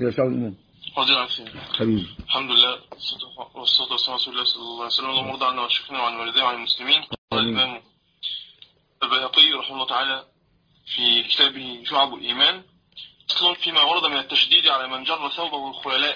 إلى شعب الإيمان. رضي الله عنه حبيبي. الحمد لله والصلاة والسلام على رسول الله صلى الله عليه وسلم. اللهم ارض عنا واشفنا وعن والدينا وعن المسلمين. قال الإمام البيهقي رحمه الله تعالى في كتابه شعب الإيمان: فصل فيما ورد من التشديد على من جر ثوبه الخيلاء.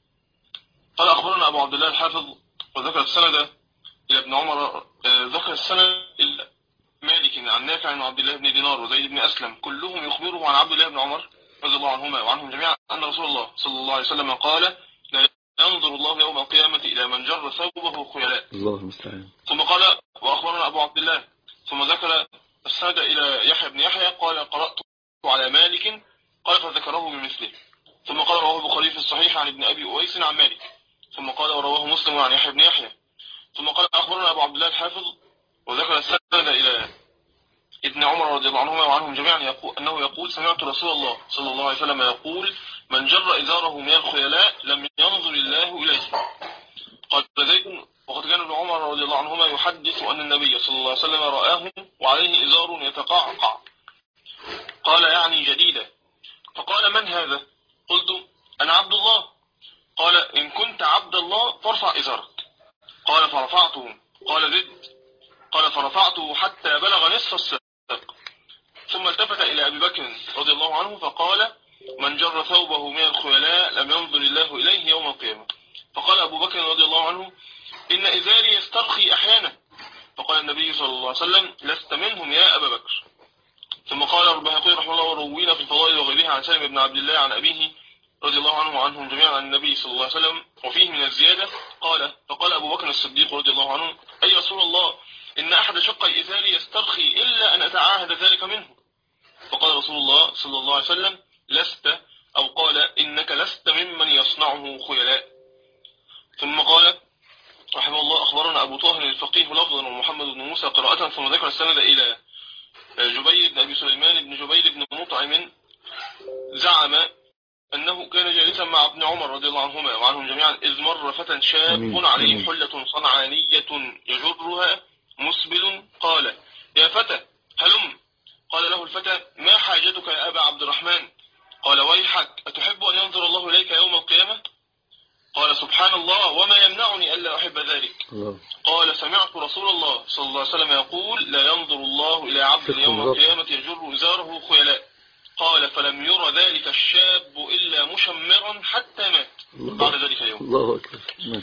قال أخبرنا أبو عبد الله الحافظ وذكر السند إلى ابن عمر، ذكر السند إلى مالك عن نافع عن عبد الله بن دينار وزيد بن أسلم، كلهم يخبره عن عبد الله بن عمر رضي الله عنهما وعنهم جميعا أن رسول الله صلى الله عليه وسلم قال: لا ينظر الله يوم القيامة إلى من جر ثوبه خيلاء. الله المستعان. ثم قال: وأخبرنا أبو عبد الله، ثم ذكر السند إلى يحيى بن يحيى قال: قرأت على مالك، قال فذكره بمثله. ثم قال: رواه البخاري في الصحيح عن ابن أبي أويس عن مالك. ثم قال: ورواه مسلم عن يحيى بن يحيى. ثم قال: أخبرنا أبو عبد الله الحافظ وذكر السند إلى ابن عمر رضي الله عنهما وعنهم جميعا أنه يقول: سمعت رسول الله صلى الله عليه وسلم يقول: من جر إزاره من الخيلاء لم ينظر الله إليه. قال زيد: وقد كان ابن عمر رضي الله عنهما يحدث أن النبي صلى الله عليه وسلم رآه وعليه إزار يتقعقع، قال يعني جديدة. فقال: من هذا؟ قلت: أنا عبد الله. قال: إن كنت عبد الله فارفع إزارك. قال: فرفعته. قال زد: قال فرفعته حتى بلغ نصف الساق. ثم التفت إلى أبي بكر رضي الله عنه فقال: من جر ثوبه من الخيلاء لم ينظر الله إليه يوم القيامة. فقال أبو بكر رضي الله عنه: إن إزاري يسترخي أحيانا. فقال النبي صلى الله عليه وسلم: لست منهم يا أبا بكر. ثم قال البيهقي رحمه الله: وروينا في الفضائل وغيرها عن سالم بن عبد الله عن أبيه رضي الله عنه وعنهم جميعا عن النبي صلى الله عليه وسلم، وفيه من الزيادة قال: فقال أبو بكر الصديق رضي الله عنه: أي رسول الله، إن أحد شقي إزاري يسترخي إلا أن أتعاهد ذلك منه. فقال رسول الله صلى الله عليه وسلم: لست، أو قال: إنك لست ممن يصنعه خيلاء. ثم قال رحمه الله: أخبرنا أبو طاهر الفقيه لفظا ومحمد بن موسى قراءة. ثم ذكر السند إلى جبير بن أبي سليمان بن جبير بن مطعم، زعم أنه كان جالسا مع ابن عمر رضي الله عنهما وعنهم جميعا إذ مر فتى شاب عليه حلة صنعانية يجرها مسبل، قال: يا فتى هلم. قال له الفتى: ما حاجتك يا أبا عبد الرحمن؟ قال: ويحك، أتحب أن ينظر الله إليك يوم القيامة؟ قال: سبحان الله، وما يمنعني ألا أحب ذلك؟ قال: سمعت رسول الله صلى الله عليه وسلم يقول: لا ينظر الله إلى عبد يوم القيامة يجر إزاره خيلاء. قال: فلم ير ذلك الشاب إلا مشمرا حتى مات بعد ذلك اليوم. الله أكبر.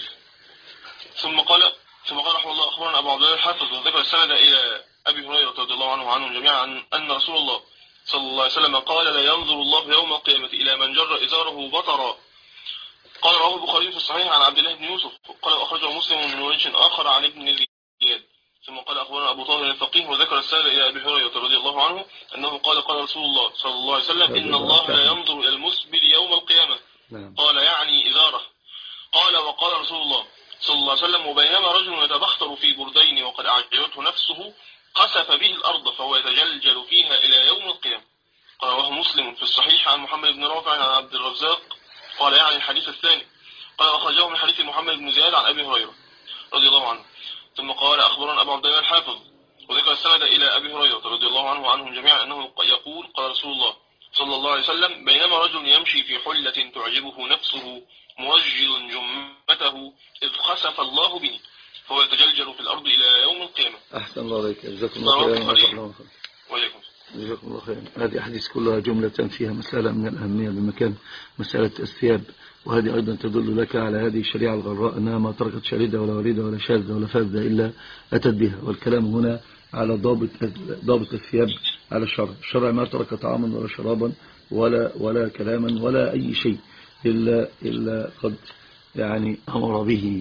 ثم قال رحمه الله: أخبرنا أبو عبد الله الحافظ وذكر السند إلى أبي هريرة رضي الله عنه وعنهم جميعا أن رسول الله صلى الله عليه وسلم قال: لا ينظر الله يوم القيامة إلى من جر إزاره بطرا. قال: رواه البخاري في الصحيح عن عبد الله بن يوسف، قال: أخرجه مسلم من وجه آخر عن ابن زياد. ثم قال: أخبرنا أبو طاهر الفقيه وذكر السند إلى أبي هريرة رضي الله عنه أنه قال: قال رسول الله صلى الله عليه وسلم: إن الله لا ينظر إلى المسبل يوم القيامة. قال: يعني إزاره. قال: وقال رسول الله صلى الله عليه وسلم: وبينما رجل يتبختر في بردين وقد أعجبته نفسه خسف به الأرض فهو يتجلجل فيها إلى يوم القيامة. قال: رواه مسلم في الصحيح عن محمد بن رافع عن عبد الرزاق، قال يعني الحديث الثاني. قال: أخرجه من حديث محمد بن زياد عن أبي هريرة رضي الله عنه. ثم قال: أخبرنا أبو عبد الله الحافظ وذكر السند إلى أبي هريرة رضي الله عنه وعنهم جميعا أنه يقول: قال رسول الله صلى الله عليه وسلم: بينما رجل يمشي في حلة تعجبه نفسه موجل جمته إذ خسف الله به فهو يتجلجل في الأرض إلى يوم القيامة. أحسن الله عليك، جزاكم الله خيرا. وإليكم. جزاكم الله خيرا. هذه أحاديث كلها جملة فيها مسألة من الأهمية بمكان، مسألة الثياب، وهذه أيضا تدل لك على هذه الشريعة الغراء أنها ما تركت شريدة ولا وريدة ولا شاذة ولا فاذة إلا أتت بها. والكلام هنا على ضابط الثياب على الشرع. الشرع ما ترك طعاما ولا شرابا ولا كلاما ولا أي شيء إلا قد يعني أمر به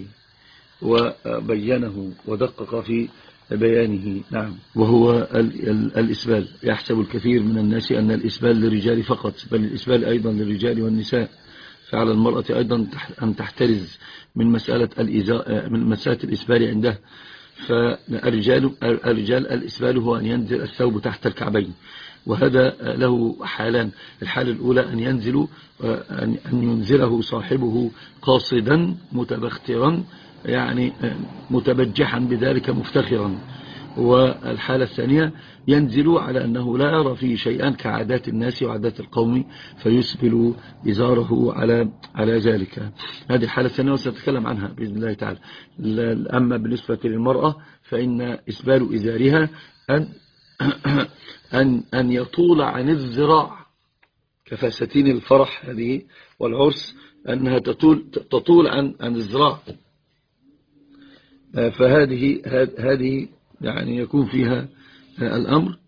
وبينه ودقق في بيانه. نعم. وهو الإسبال. يحسب الكثير من الناس أن الإسبال للرجال فقط، بل الإسبال أيضا للرجال والنساء. فعلى المرأة أيضا أن تحترز من مسألة الإسبال عندها. فالرجال الإسبال هو أن ينزل الثوب تحت الكعبين، وهذا له حالان. الحالة الأولى أن ينزله صاحبه قاصدا متبخترا، يعني متبجحا بذلك مفتخرا، والحالة الثانية ينزل على أنه لا يرى فيه شيئا كعادات الناس وعادات القوم فيسبل إزاره على ذلك. هذه الحالة الثانية وسنتكلم عنها بإذن الله تعالى. أما بالنسبة للمرأة فإن إسبال إزارها أن يطول عن الذراع كفساتين الفرح هذه والعرس، أنها تطول عن الذراع. فهذه يعني يكون فيها الأمر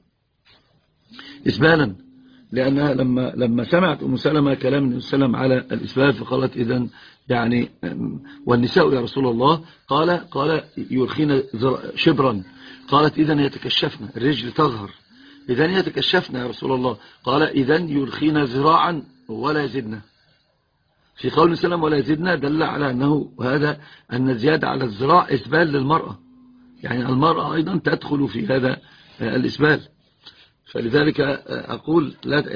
إسبالا، لأنها لما سمعت أم سلمة كلام النبي صلى الله عليه وسلم على الإسبال فقالت إذن يعني والنساء يا رسول الله قال يرخين شبرا، قالت إذن يتكشفن الرجل تظهر، إذن يتكشفن يا رسول الله، قال إذن يرخين ذراعا ولا يزدن. في قول السلام ولا يزدنا دل على أنه هذا أن الزيادة على الذراع إسبال للمرأة، يعني المرأة أيضا تدخل في هذا الإسبال. فلذلك أقول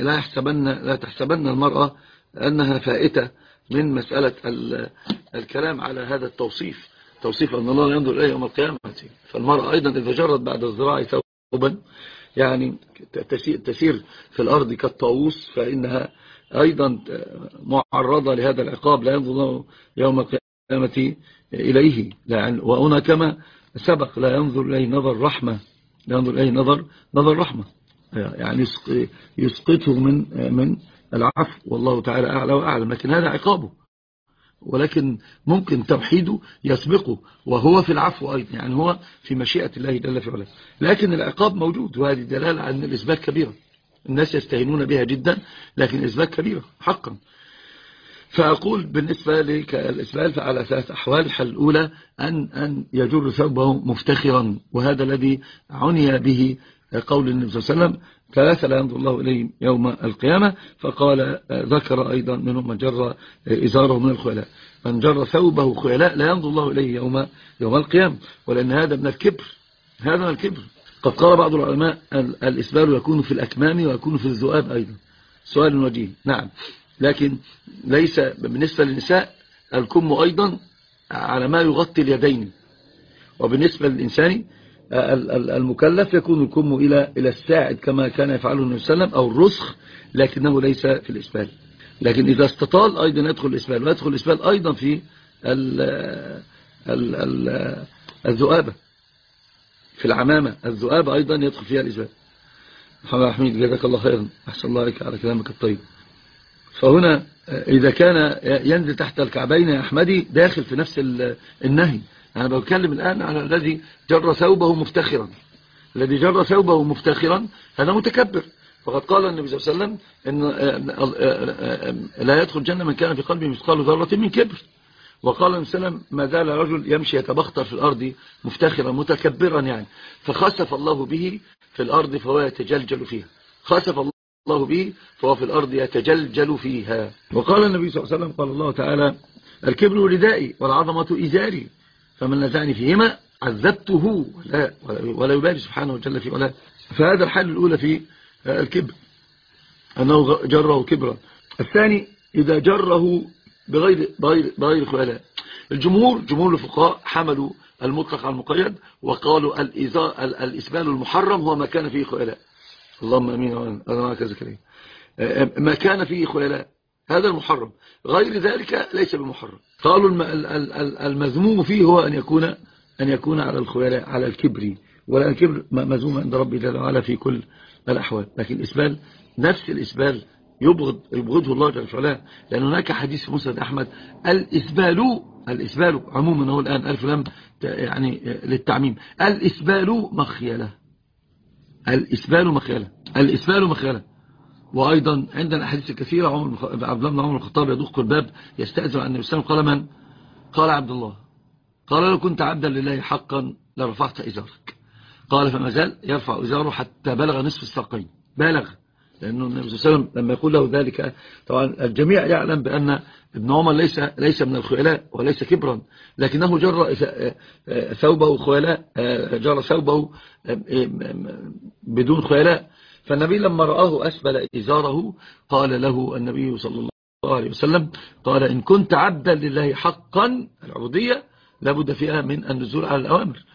لا تحسبن المرأة أنها فائتة من مسألة الكلام على هذا التوصيف، توصيف أن الله ينظر إليه يوم القيامة. فالمرأة أيضا إذا جرت بعد الذراع ثوبا يعني تسير في الأرض كالطاووس فإنها أيضا معرضة لهذا العقاب، لا ينظر الله يوم القيامة إليه. وهنا كما سبق لا ينظر إليه نظر رحمة، لا ينظر إليه نظر رحمة، يعني يسقطه من العفو، والله تعالى أعلى وأعلم. لكن هذا عقابه، ولكن ممكن توحيده يسبقه وهو في العفو أيضا، يعني هو في مشيئة الله جل في علاه. لكن العقاب موجود، وهذه دلالة على أن الإسباب كبيرة، الناس يستهينون بها جدا، لكن الإسباب كبيرة حقا. فأقول بالنسبة للإسبال فعلى ثلاث أحوال. الحالة الأولى أن يجر ثوبه مفتخرا، وهذا الذي عني به قول النبي صلى الله عليه وسلم ثلاثة لا ينظر الله إليهم يوم القيامة. فقال ذكر أيضا منهم من جر إزاره من الخيلاء، من جر ثوبه خيلاء لا ينظر الله إليه يوم القيامة، ولأن هذا من الكبر، هذا من الكبر. قد قال بعض العلماء الإسبال يكون في الأكمام ويكون في الذؤاب أيضا. سؤال وجيه، نعم، لكن ليس بالنسبة للنساء الكم أيضا على ما يغطي اليدين، وبالنسبة للإنسان المكلف يكون الكم إلى الساعد كما كان يفعله النبي صلى الله عليه وسلم، أو الرسخ، لكنه ليس في الإسبال. لكن إذا استطال أيضا يدخل الإسبال، ويدخل الإسبال أيضا في الذؤابة، في العمامة الذؤابة أيضا يدخل فيها الإسبال. محمد حميد جزاك الله خيرا، أحسن الله عليك على كلامك الطيب. فهنا إذا كان ينزل تحت الكعبين يا أحمدي داخل في نفس النهي. أنا بتكلم الآن على الذي جر ثوبه مفتخرا، الذي جر ثوبه مفتخرا هذا متكبر. فقد قال النبي صلى الله عليه وسلم إن لا يدخل الجنة من كان في قلبه مثقال ذرة من كبر. وقال النبي صلى الله عليه وسلم ما زال رجل يمشي يتبختر في الأرض مفتخرا متكبرا، يعني فخسف الله به في الأرض فهو يتجلجل فيها، خسف الله به فهو في الأرض يتجلجل فيها. وقال النبي صلى الله عليه وسلم قال الله تعالى الكبر ردائي والعظمة إزاري فمن نزعني فيهما عذبته ولا يبالي سبحانه وجل في علاه. فهذا الحال الأولى في الكبر أنه جره كبرا. الثاني إذا جره بغير خيلاء. جمهور الفقهاء حملوا المطلق على المقيد وقالوا الإسبال المحرم هو ما كان فيه خيلاء. اللهم أمين أنا معك زكريا. ما كان فيه خيلاء هذا المحرم، غير ذلك ليس بمحرم. قالوا المذموم فيه هو أن يكون على الخيلاء على الكبر، ولا الكبر مذموم عند ربي جل وعلا في كل الأحوال. لكن الإسبال نفس الإسبال يبغضه الله جل وعلا، لأن هناك حديث في مسند أحمد الإسبال عموما هو الآن ألف لام يعني للتعميم، الإسبال مخيلة. وأيضا عندنا أحاديث كثيرة عبد الله بن عمر الخطاب يدق الباب يستأذن عن النبي صلى الله عليه وسلم. قال من؟ قال عبد الله. قال لو كنت عبدا لله حقا لرفعت إزارك. قال فما زال يرفع إزاره حتى بلغ نصف الساقين، بالغ، لأنه النبي صلى الله عليه وسلم لما يقول له ذلك طبعا الجميع يعلم بأن ابن عمر ليس من الخيلاء وليس كبرا، لكنه جر ثوبه خيلاء، جر ثوبه بدون خيلاء. فالنبي لما رآه أسبل إزاره قال له النبي صلى الله عليه وسلم قال إن كنت عبدا لله حقا، العبودية لابد فيها من النزول على الأوامر.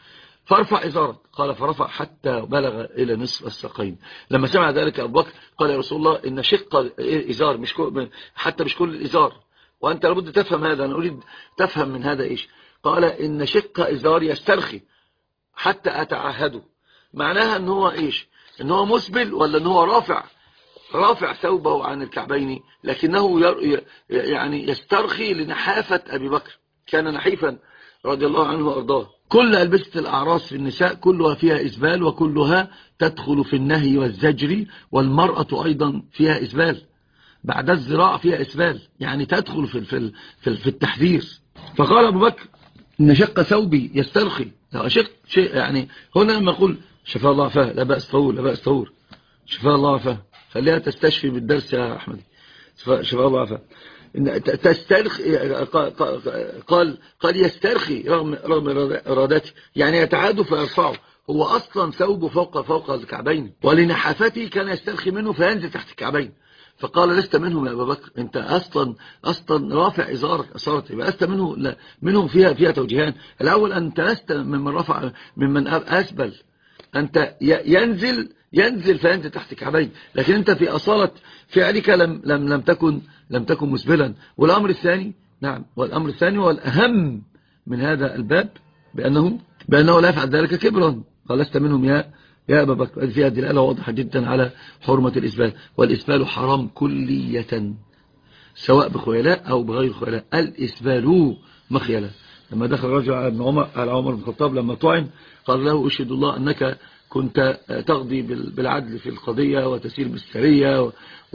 فارفع إزارك. قال فرفع حتى بلغ إلى نصف الساقين. لما سمع ذلك أبو بكر قال يا رسول الله إن شق الإزار حتى مش كل الإزار، وأنت لابد تفهم هذا، أنا أريد تفهم من هذا إيش. قال إن شق إزار يسترخي حتى أتعهده. معناها أن هو إيش؟ أن هو مسبل ولا أن هو رافع ثوبه عن الكعبين، لكنه يعني يسترخي لنحافة أبي بكر، كان نحيفا رضي الله عنه وأرضاه. كل ألبسة الأعراس في النساء كلها فيها إسبال، وكلها تدخل في النهي والزجر، والمرأة أيضا فيها إسبال بعد الزراع، فيها إسبال يعني تدخل في التحذير. فقال أبو بكر إن شق ثوبي يسترخي، شق شيء يعني هنا لما يقول شفاء الله عفاه لا بأس طهور لا بأس طهور، شفاء الله عفاه خليها تستشفي بالدرس يا أحمد، شفاء الله عفاه تسترخي. قال يسترخي رغم إرادته، يعني يتعاد فيرفعه، هو أصلا ثوبه فوق الكعبين، ولنحافته كان يسترخي منه فينزل تحت الكعبين. فقال لست منهم يا أبا بكر، أنت أصلا رافع إزارك أصارت، يبقى لست منهم فيها توجيهان. الأول أنت لست ممن أسبل، أنت ينزل فينزل تحت الكعبين، لكن أنت في أصالة فعلك لم تكن مسبلا. والأمر الثاني نعم، والأمر الثاني والأهم من هذا الباب بأنه لا يفعل ذلك كبرا. قال لست منهم يا أبا بكر. فيها دلالة واضحة جدا على حرمة الإسبال، والإسبال حرام كلية سواء بخيلاء أو بغير خيلاء، الإسبال مخيلة. لما دخل رجل على عمر بن الخطاب لما طعن قال له أشهد الله أنك كنت تقضي بالعدل في القضية وتسير بالسرية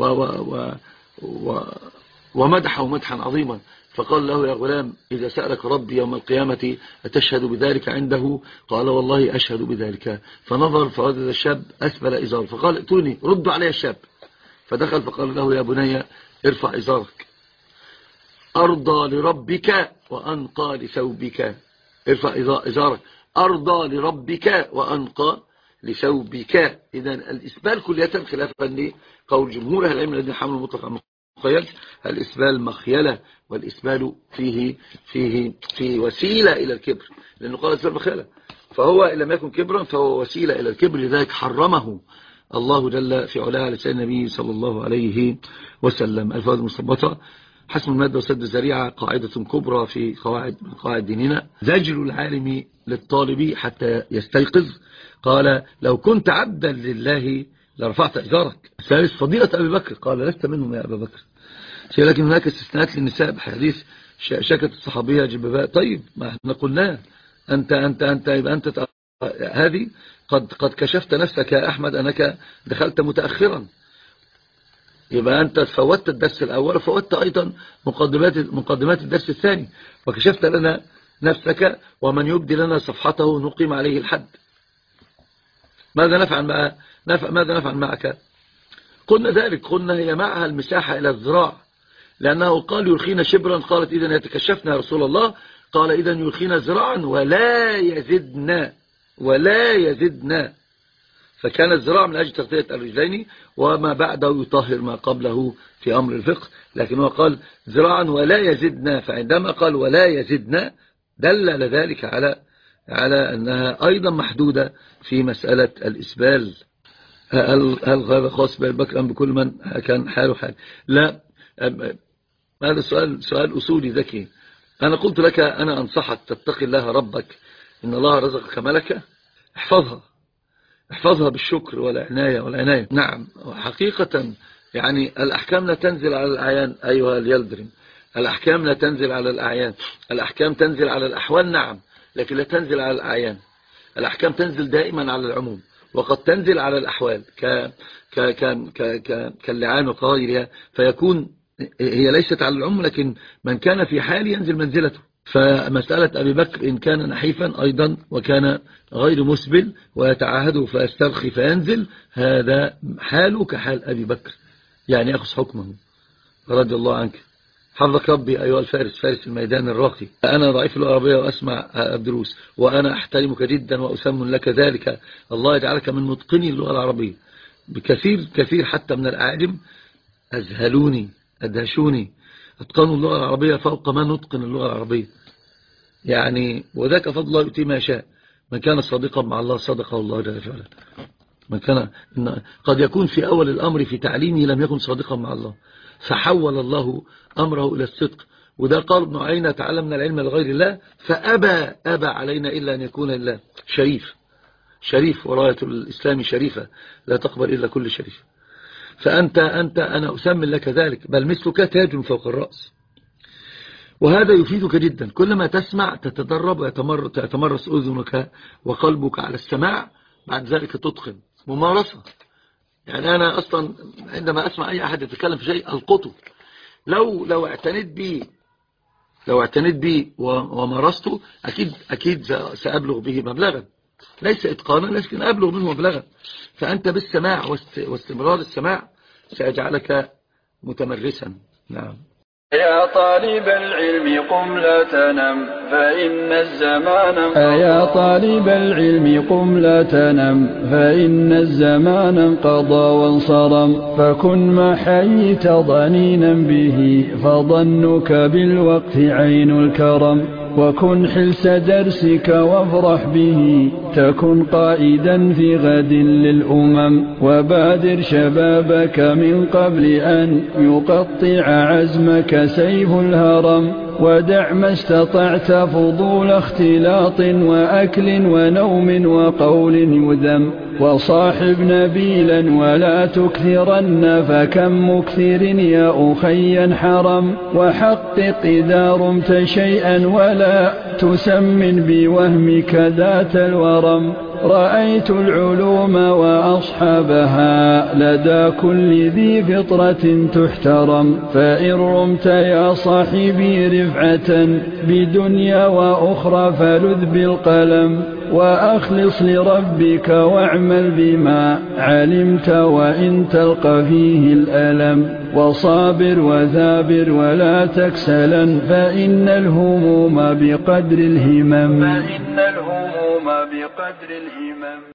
ومدحه مدحا عظيما. فقال له يا غلام إذا سألك ربي يوم القيامة أتشهد بذلك عنده؟ قال والله أشهد بذلك. فنظر فوجد الشاب أسفل إزار، فقال ائتوني ردوا علي الشاب. فدخل فقال له يا بني ارفع إزارك أرضى لربك وأنقى لثوبك. ارفع إزارك أرضى لربك وأنقى لثوبك. إذن الإسبال كلية خلافا لقول جمهور أهل العلم الذين حملوا مطلق عن مخيل، الإسبال مخيلة، والإسبال فيه وسيلة إلى الكبر، لأنه قال الإسبال مخيلة، فهو إن لم يكن كبرا فهو وسيلة إلى الكبر، لذلك حرمه الله جل في علاه على لسان النبي صلى الله عليه وسلم. الفوائد المستنبطة: حسم المادة وسد الذريعة قاعدة كبرى في قواعد ديننا. زجر العالم للطالب حتى يستيقظ. قال لو كنت عبدا لله لرفعت إزارك. الثالث فضيلة أبي بكر، قال لست منهم يا أبا بكر، لكن هناك استثناءات للنساء بحديث شكت الصحابية جباباء. طيب ما احنا قلناه، أنت يبقى أنت هذه قد كشفت نفسك يا أحمد أنك دخلت متأخرا، يبقى أنت فوتت الدرس الأول وفوتت أيضا مقدمات الدرس الثاني، وكشفت لنا نفسك، ومن يبدي لنا صفحته نقيم عليه الحد. ماذا نفعل معك؟ قلنا ذلك، قلنا هي معها المساحة إلى الذراع، لأنه قال يرخينا شبرا، قالت إذن يتكشفنا يا رسول الله، قال إذن يرخينا ذراعا ولا يزدنا، فكان الذراع من أجل تغطية الرجلين، وما بعده يطهر ما قبله في أمر الفقه، لكن هو قال ذراعا ولا يزدنا، فعندما قال ولا يزدنا دل ذلك على أنها أيضا محدودة في مسألة الإسبال. هل هذا خاص بأبي بكر أم بكل من كان حاله حال؟ لا، هذا سؤال أصولي ذكي. أنا قلت لك أنا أنصحك تتقي الله ربك، إن الله رزقك ملكة، احفظها بالشكر والعناية. نعم، حقيقة يعني الأحكام لا تنزل على الأعيان أيها اليلدرين، الأحكام لا تنزل على الأعيان، الأحكام تنزل على الأحوال نعم، لكن لا تنزل على الأعيان. الأحكام تنزل دائما على العموم، وقد تنزل على الأحوال كاللعان وغيرها، فيكون هي ليست على العموم، لكن من كان في حال ينزل منزلته. فمسألة أبي بكر إن كان نحيفا أيضا وكان غير مسبل ويتعاهده فيسترخي فينزل، هذا حاله كحال أبي بكر، يعني أخذ حكمه رضي الله عنك. حفظك ربي أيها الفارس، فارس الميدان الراقي. أنا ضعيف اللغة العربية وأسمع الدروس، وأنا أحترمك جدا وأسمن لك ذلك، الله يجعلك من متقني اللغة العربية. بكثير حتى من الأعاجم أذهلوني أدهشوني، أتقنوا اللغة العربية فوق ما نتقن اللغة العربية، يعني وذاك فضل الله يؤتي ما يشاء. من كان صادقا مع الله صدقه الله جل وعلا. من كان قد يكون في أول الأمر في تعليمه لم يكن صادقا مع الله، فحول الله أمره إلى الصدق. وده قال ابن عيينة: تعلمنا العلم لغير الله أبى علينا إلا أن يكون لله. شريف، وراية الإسلام شريفة لا تقبل إلا كل شريف. فأنت أنا أسمي لك ذلك، بل مثلك تاج فوق الرأس. وهذا يفيدك جدا، كلما تسمع تتدرب ويتمرس أذنك وقلبك على السماع، بعد ذلك تتقن. ممارسة. يعني أنا أصلا عندما أسمع أي أحد يتكلم في شيء ألقطه. لو اعتنيت بي ومارسته أكيد سأبلغ به مبلغا، ليس إتقانا لكن أبلغ منه مبلغا. فأنت بالسماع واستمرار السماع سيجعلك متمرسا. نعم. يا طالب العلم قم لا تنم فإن الزمان انقضى. يا طالب العلم قم لا تنم فإن الزمان انقضى وانصرم. فكن ما حييت ضنينا به فظنك بالوقت عين الكرم. وكن حلس درسك وافرح به تكن قائدا في غد للأمم. وبادر شبابك من قبل أن يقطع عزمك سيف الهرم. ودع ما استطعت فضول اختلاط وأكل ونوم وقول يذم. وصاحب نبيلا ولا تكثرن فكم مكثر يا أخي حرم. وحقق إذا رمت شيئا ولا تسمن بوهمك ذات الورم. رأيت العلوم وأصحابها لدى كل ذي فطرة تحترم. فإن رمت يا صاحبي رفعة بدنيا وأخرى فلذ بالقلم. وأخلص لربك واعمل بما علمت وإن تلقى فيه الألم. وصابر وثابر ولا تكسلا فإن الهموم بقدر الهمم.